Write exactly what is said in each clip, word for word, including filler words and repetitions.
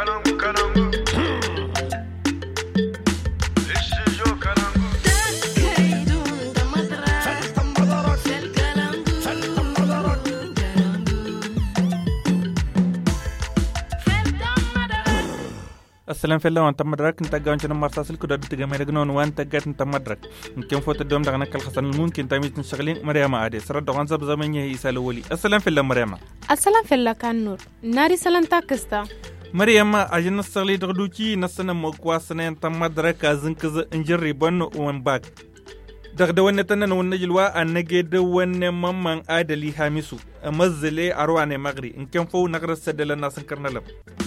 السلام في الله وانت مدرك انت جاونش نمارساسل كده تجمع لجنون وانت جات انت مدرك يمكن فوت الدوم دغنا كل خسن ممكن تامي تشغلين مريم عادي سر دوغان زب زمان هي يسالولي السلام في الله مريم السلام في الله كان نور ناري سلام تاكستا مريم اجن نسغلي دغدوكي نسنا مقواسنا انت مدرك ازن كز انجري بن وان باك دغدا ونتنا ونجلوا انجد ون ممن ادلي هامسو مزلي ارواني مغري ان كان فو نغر سدل الناس كرنلم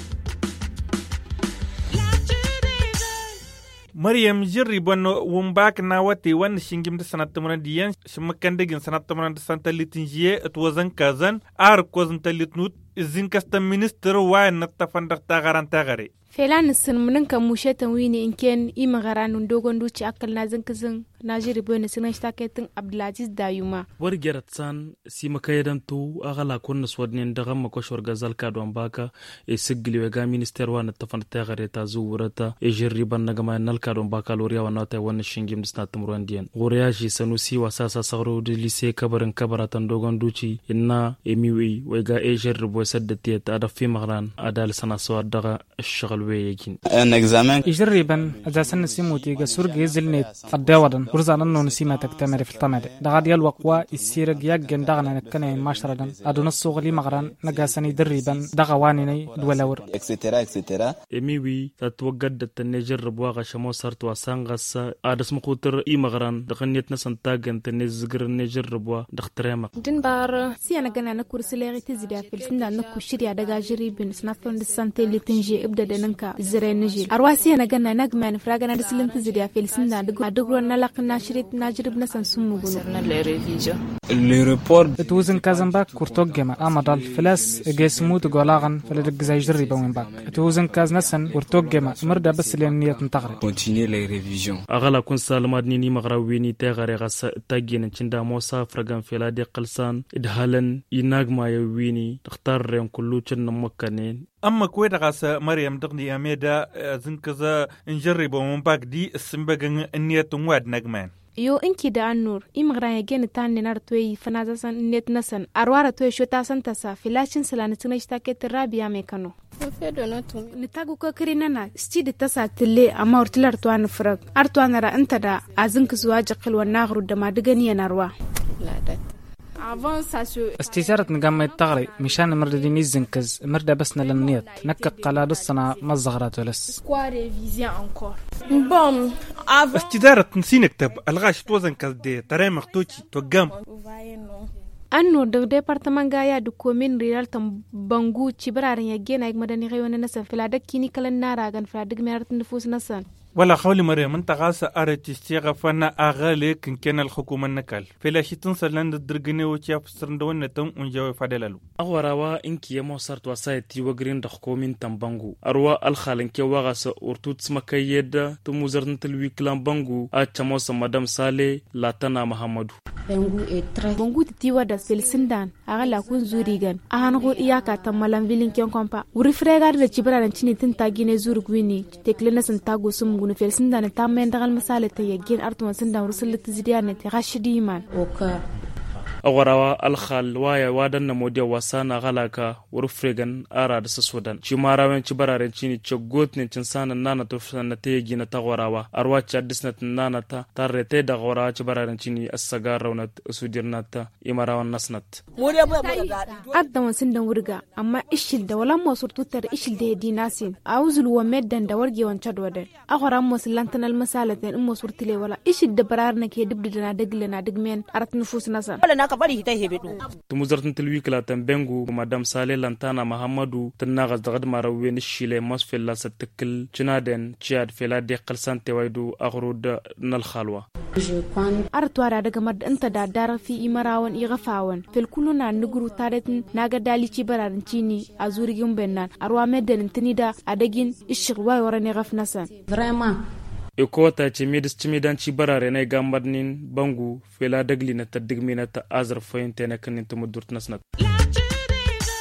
مريم جري بانو ومباك ناواتي وان شنجم دي سنة تمران ديان شمكان ديگن سنة تمران دي سنة تلتنجيه اتوزن كازن ارك وزن تلتنوت ازين كاستا منستر وان نتفن دقتا غران تاغري فعلا السن مننكا موشيتا ويني ان كان ايما غران دوغن دوچي اكل نازن كزن ناجري بوين سنشتاكيتن عبدالعزيز دايوما ورجرت سان سيما كايدان تو اغلا كون سودنين دغم مكوشور غزال كادوان باكا اي سجلي وغا مينستر وان نتفن تاغري تازو ورتا اي جريبان نغما نال كادوان باكا لوريا ونوتا وان شنجم دسنا تمروان ديان غورياجي سنوسي واساسا صغرو دي ليسي كبرن كبراتان دوغن دوچي انا اميوي وغا اي جربو سدتي ادا في مغران ادال سنا سوار دغا الشغل ويجين ان اكزامن يجربن اذا سن سيموتي غسور جيزلني فداودن ورزان انه نسيما تكتمر في الطمر دغاد يل وقوا السيرق يغن دغنا كني ماشردن ادون السوغلي مغران نغاسني دريبن دغوانيني دولور اكسترا اكسترا اميوي تتوجد التنجر بواغ شمو سرت وسانغس ادس مخوتر اي مغران دغنيت نسنتاغن تنزغر نجر بوا دختريما دين بار سيانا غنا نكورسليغي تزيدا في سندا نكو شريا دغا جريبن سنافون دسانتي لتنجي ابدا دننكا زرينجي ارواسي انا غنا نغمان فراغنا دسلم تزيدا في سندا دغرو نلق ناشريت ناجرب نسن سمغنو اللي ريبورت توزن كازنباك كورتوغما امدال فلاس جسموت غلاغن فلدغ زي جربا وين باك توزن كاز نسن كورتوغما مردا بس لنيت نتغري كونتيني لي ريفيزيون اغلا كون سالمادني ني مغراويني تغري غس تاغين تشندا موسى فرغان فيلا دي قلسان ادهالن يناغما يويني تختار رين كلو تشن مكانين اما كويت غاس مريم دغني اميدا زنكزا نجرب ومن باك دي السمبغن النيت واد نغمان يو انكي دا النور إمغران يجين تاني نارتوي فنازسن نت نسن أروارا توي شو تاسن تسا فلاشين سلانة تنشتاكي ترابيا ميكانو نتاقو كاكرينانا ستيد تسا تلي أما ورتل أرتوان فرق أرتوان را انت دا أزنك زواجق والناغرو دما دغنيا ناروا استيزارة نقام التغري مشان مردين يزنكز مردا بسنا للنيت نكك قلاد الصنا مزغرات ولس استيزارة نسي نكتب الغاش توزن كالدي ترى مختوشي توقام أنو دو ديبارتمان غايا دو كومين ريال تم بانغو تشبرارن يجينا يك مدني غيونا نسن فلادك كيني كلن ناراغن فلادك ميارت نفوس نسن ولا خولي مريم انت غاسة ارتستيغا فانا اغالي كن كان الحكومة النكال فلا شي تنسى لند الدرقيني وشاف سرندوان نتم ونجاوي فادلالو اغوراوا انكي يمو سارت وسايتي وغرين دخكومين تنبانغو اروا الخالنكي وغاسة ارتوت سمكايد تموزرن تلوي كلام بانغو اتشاموس مدام سالي لاتنا محمدو بانغو تتيوا دا سلسندان اغالا كون زوريغان اهانغو اياكا تمالان فيلين كيون كومبا ورفريغار دا جبرارن تشيني تنتاقيني زورغويني تكلنا سنتاقو سمغو نفيل سندان تامين دغال مسالة تيجين أرتوان سندان ورسل تزيديان تغشدي مان أغراوا الخال وايا وادن نموديا واسانا غلاكا ورفرغن أراد سسودان شماراوين شبرارين شيني تشغوت نتنسان نانا تفسان نتيجينا تغوراوا أروا تشادسنا نانا تا تاريتي دغورا شبرارين شيني السغار ونت أسوديرنا تا إماراوان نسنت أردوان سندان ورغا أما إشل دا ولا موصر توتر إشل ده دي ناسين أوزل ومدن دا ورغي وانشاد ودن أغرا موصل لانتنا المسالة أمو صورتلي ولا إشل دبرارنا كي دبدنا دقلنا دقمين أرت نفوس ناسا تموزرتن تلوي كلا تنبنغو مدام سالي لانتانا محمدو تناغز دغد ماروين الشيلي مصفي لا ستكل جنادن تشاد فيلا دي قلسان توايدو أغرود نالخالوا أرتوارا دغمد انت دا دار في إمراوان إغفاوان فالكلنا نغرو تارتن ناغا دالي چبرارن چيني أزوريهم بنان أروا مدن انتنيدا أدغين الشغواي وراني غفنسان يكوتا تشميدس تشميدان شبرار ناي غامبرنين بانغو فيلا دغلينا تدغمينا تا ازر فين تنكن انت مدورت نسنت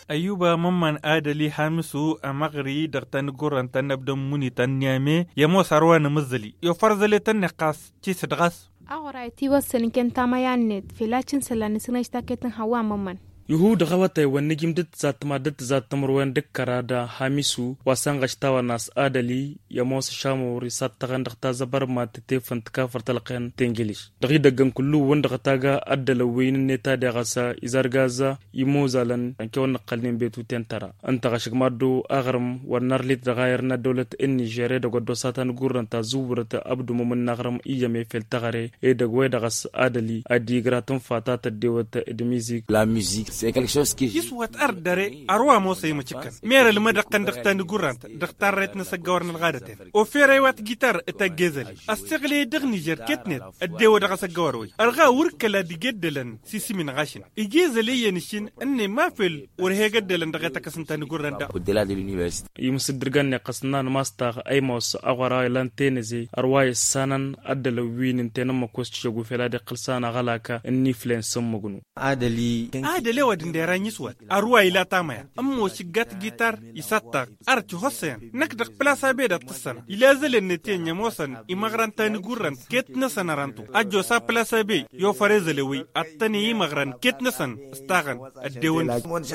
ayuba mamman adali hamisu a magri da tan guran tan nabdan muni tan nyame ya mo sarwa na mazali yo farzale tan naqas ci sadgas awara ti wasan ken tamayanet filacin salani sinashta ketin hawa mamman yuhuda qawatay wanigim dad zatma dad zatamruwan dekkarada hamisu wasan gashtawa nas adali yamos shamu risat tagandaqta zabar ma tete fantka fartalqan tengilish dagi dagan kullu wanda qataga adala weyn neta de gasa izargaza imuzalan anke wan qalnin betu tentara anta gashigmadu agram wanar lit dagayrna dawlat in nigeria daga do satan guranta zuburata abdu mumin nagram iyame fel tagare e dagwe dagas adali adigratum fatata dewata edmizik la musique c'est quelque chose qui يسوات أردري أروى موسى يمشكن مير المدرقن دختان قرانت دختار ريتنا سجورن الغادة وفي وات جيتار تجزلي استغلي دغني جركتنت الدوا دغ سجوروي أرغا وركلا دي جدلن سيسي من غاشن يجزلي ينشين إني ما في ورهي جدلن دغ تكسنتان قران دا au-delà de l'université يمسدرغن قصنان ماستر ايموس اغرا لانتينزي أرواي سانن أدل وين انتنا مكوست شغو فلا دي قلسان غلاكا اني فلين سمغنو adali adali wadin da ran yiswat arwa ila tamaya ammo shigat gitar isatta archu hosen nakdak plasa be da tsana ila zalen ne tenya mosan imagranta ni gurran ketna sanarantu ajo sa plasa be yo farezelewi attani imagran ketna san stagan adewon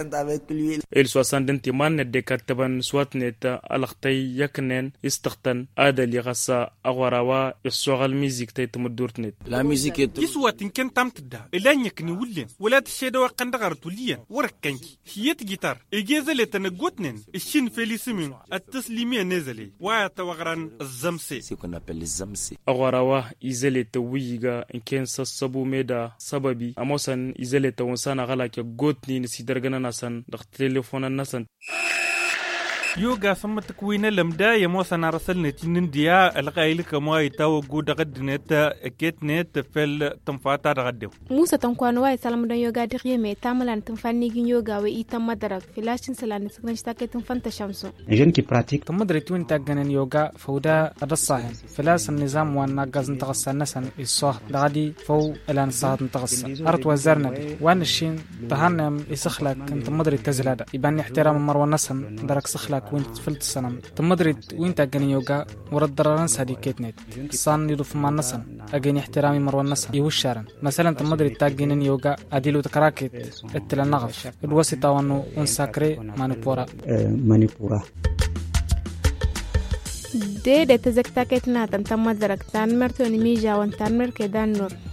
il soixante man de kataban swatnet alaqtay yaknen istakhtan adali gasa agwarawa isogal music tay tumdurtnet la musique est yiswat ken tamtda ilanyakni wulen wala tsheda wa qandagartu liyan وركنكي هيت جيتار إجازة تنقطنن الشين فيليسمين التسليمية نزلي واتوغران الزمسي ce qu'on appelle les zamsi agwarawa izele tawiga in ken sassabu meda sababi amosan izele tawonsana galake gotni ni sidargana nasan da telefona nasan يوغا سمت كوينة لمدا يموسى نارسل نتين ديا الغايل كما يتاو جود غدنت اكيت نت فل تنفاتا غدو موسى تنكوانو واي سلام دون يوغا دغيمي تاملان تنفاني جين يوغا وي تم درك فلاشن سلان سكنشتا كتن فانت شمسو جن كي براتيك تم دريتون تاغنن يوغا فودا الصاحن فلاس النظام وانا غاز نتغس نسن الصح دغدي فو الان صاد نتغس ارت وزرنا وان الشين تهنم يسخلك انت مدري تزلاده يبان احترام مروان نسن درك سخلك وين فلت السنم تمدري وين تاغني يوغا ورد دران ساديكيتنت صان يدف ما نسن اغني احترامي مروان نسن يوشارن مثلا تمدري تاغنن يوغا اديلو تكراكيت اتلا نغف الوسيطه وانو اون ساكري مانيبورا مانيبورا دي دي تزكتاكيتنا تنتم درك تان مرتوني ميجا وان تان مركي دان نور